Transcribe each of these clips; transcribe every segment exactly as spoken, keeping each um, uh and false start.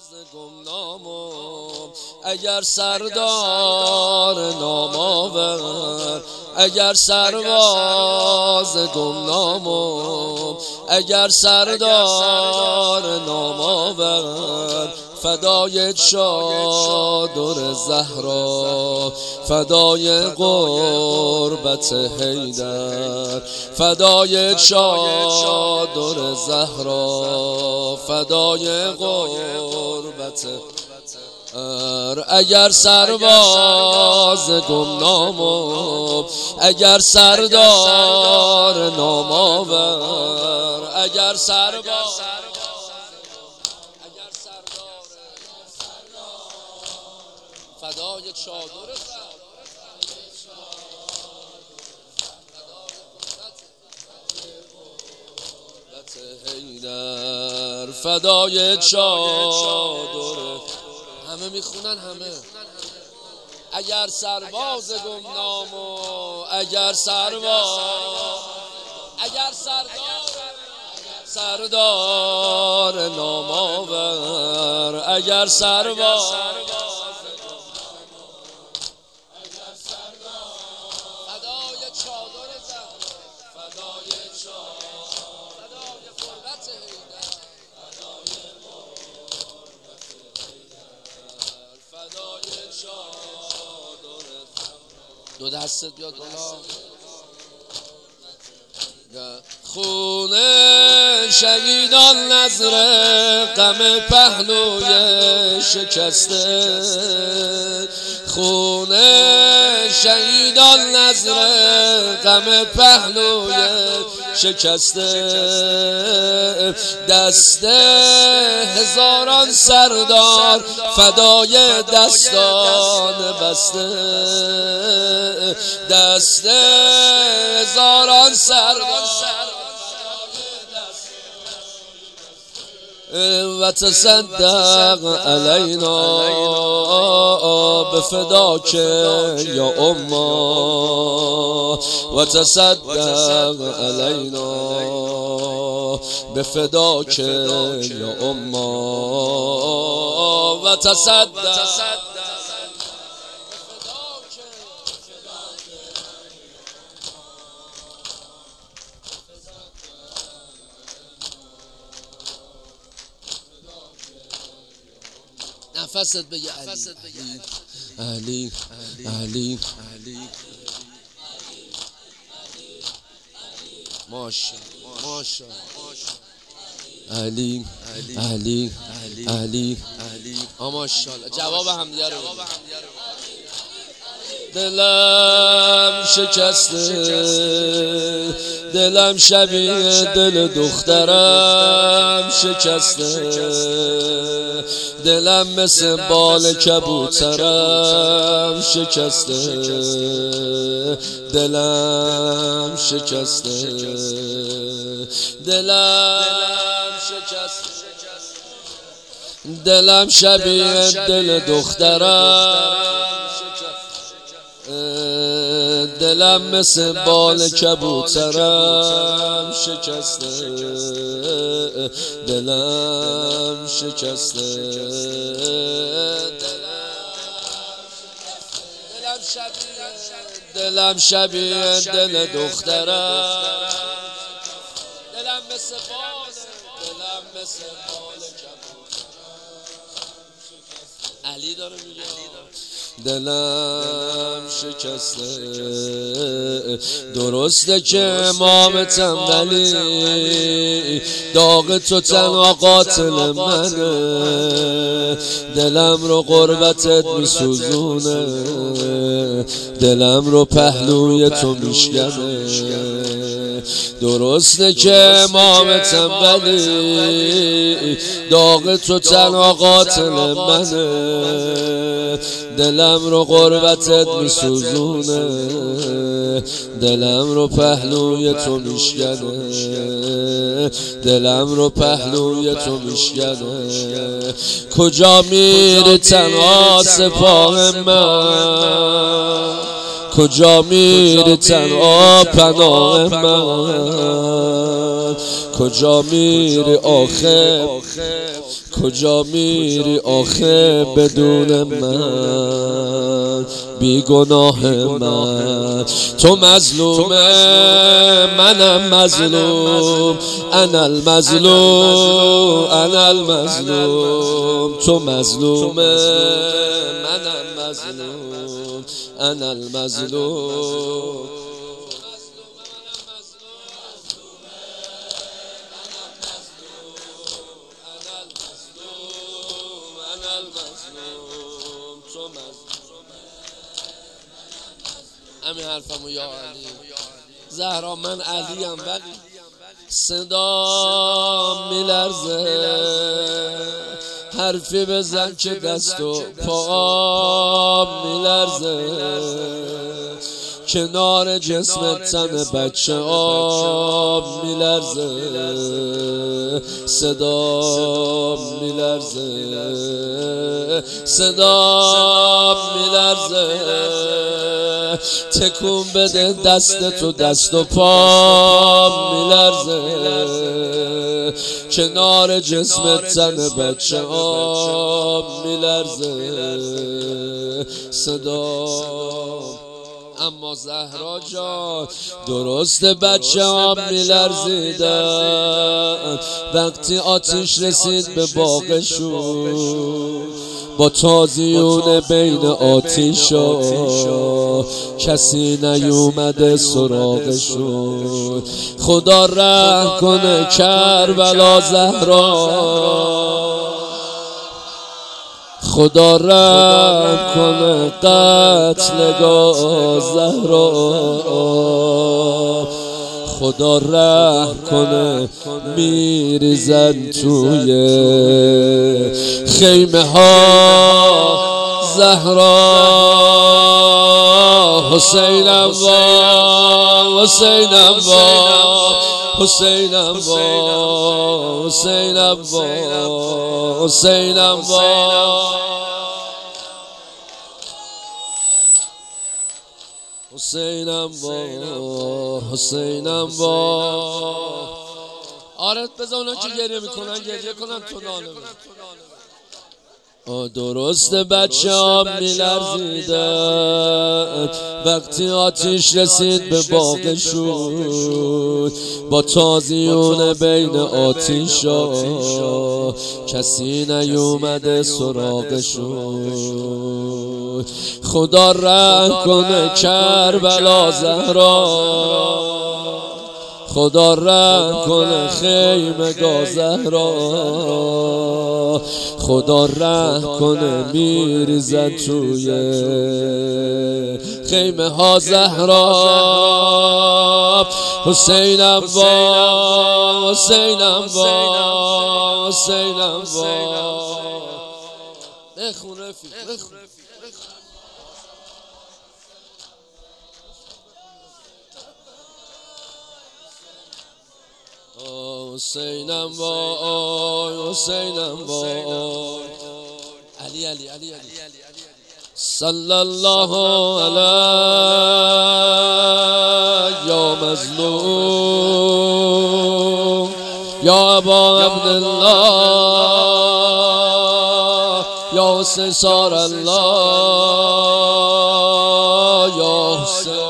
گمنامم اگر سردار نامآور، اگر سرباز گمنامم اگر سردار نامآور، فدای چادر زهرا، فدای قربت حیدر، فدای چادر زهرا، فدای قربت اگر سرباز گمنامم اگر سردار نامآور، اگر سرباز فدای چادر حیدر، فدای چادر. همه میخونن همه. اگر سرباز گمنامم اگر سرباز، اگر سردار سردار نامآور، اگر سرباز دو دستت بیاد بالا. خون شهیدان نظر غم پهلوی شکسته، خون شهیدان نظر غم پهلوی شکسته، دست هزاران سردار فدای دستان بسته، دست هزاران سردار و تصدق علینا بفداک یا اما، و تصدق علینا بفداک یا اما، و تصدق نفست بگه علی علی علی علی ماشا ماشا علی علی علی آ ماشاءالله. جواب همدیگه رو دلم شکسته، دلم شبیه دل دخترم شکسته، دلم مثل بال کبوترم شکسته، دلم شکسته، دلم شکسته، دلم شبیه دل دخترم، دلم مثل بال کبوترم شکسته، دلم شکسته، دلم شبیه دل دخترم، دلم مثل بال، دلم مثل بال کبوترم. علی داره میگه دلم شکسته، درسته که امامتم ولی داغ تو تنها قاتل منه، دلم رو قربتت میسوزونه، دلم رو پهلوی تو میشکنه، درسته که امامتم ولی داغ تو تنها قاتل منه، دلم رو قربتت میسوزونه، دلم رو پهلوی تو میشکنه، دلم رو پهلوی تو میشکنه. کجا میری تنها سپاه من، کجا میری تنها پناه من، کجا میری آخه کجا میری آخه بدون من بی گناه من تو مظلومه منم مظلوم انا المظلوم انا المظلوم تو مظلومه منم مظلوم انا المظلوم همین حرفمو یا علی زهرا من علیم ولی صدا میلرزه حرفی بزن که دست و پا میلرزه کنار جسمت تن بچه آب میلرزه صدا میلرزه صدا میلرزه تکون بده دست تو دست و پا میلرزه کنار جسمت تن بچه آب میلرزه صدا اما زهرا جان درست بچه ها میلرزیدن وقتی آتیش رسید به باغشون با تازیون بین آتیشا کسی نیومده سراغشون خدا رحم کنه کربلا زهرا خدا رحم کنه قتلگاه زهرا خدا رحم کنه میریزن توی خیمه ها زهرا حسینم وا حسینم وا حسینم وا حسینم وا حسینم وا حسینم وا حسینم وا آره بذار اونا که گریه میکنن گریه کنن تو ناله درست بچه ها میلرزیدن وقتی آتیش رسید به باغشون با تازیون بین آتیشا کسی نیومده سراغشون خدا رحم کنه کربلا زهرا خدا رحم کنه خیمگاه زهرا خدا رحم کنه میریزن توی خیمه ها زهرا حسینم وا حسینم وا حسینم وا بخون رفیق بخون حسینم وای حسینم وای علی علی علی علی صلی الله علیه یا مظلوم یا ابا عبدالله یا حسین سار الله یا حسین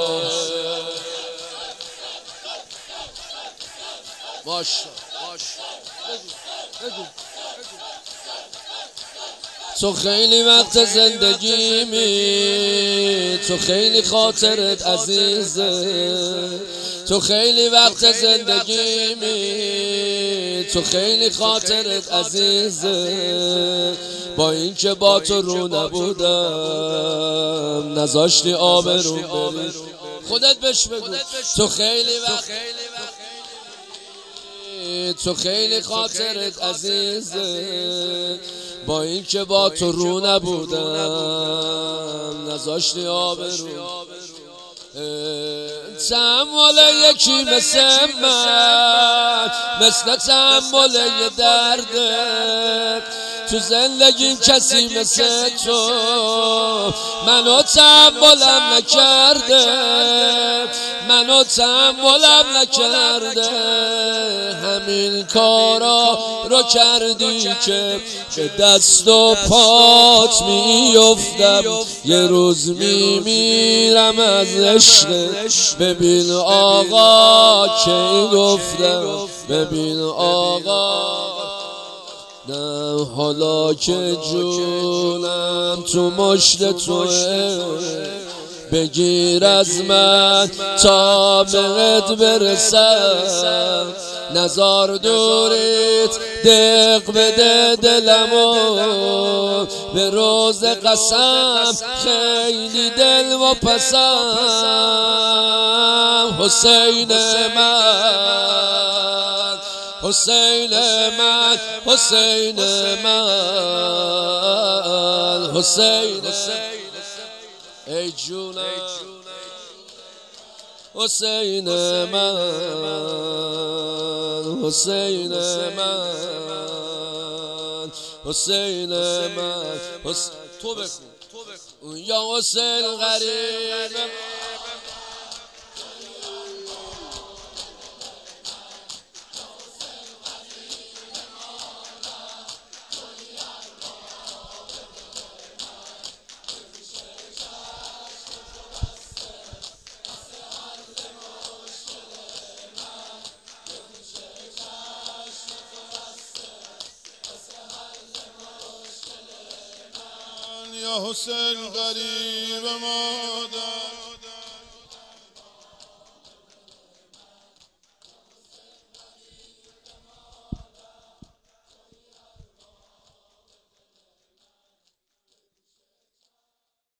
تو خیلی وقت زندگیمی تو خیلی خاطرت عزیزه تو خیلی وقت زندگیمی تو خیلی خاطرت عزیزه با اینکه با تو رو نبودم نذاشتی آبروم بری خودت بهش بگو تو خیلی وقت تو خیلی خاطرت عزیزه با اینکه با تو رو نبودم نذاشتی آبروم تحمل یکی مثل من مثل تحمل یه درده تو زندگیم کسی مثل تو منو تحملم نکرده منو تحملم نکرده، همین کارا رو کردی که به دست و پات میافتم، یه روز میمیرم از عشق. ببین آقا که گفتم، ببین آقا نه حالا که جونم تو مشت توه، بگیر از من تا بهت برسم، نزار دوریت دق بده دلمو، به روز قسم خیلی دل و پسم. حسین من، حسین من، حسین من، حسین ای جونم، حسین من، حسین من، حسین من. تو بخون یا حسین غریب یا حسین غریب مادر.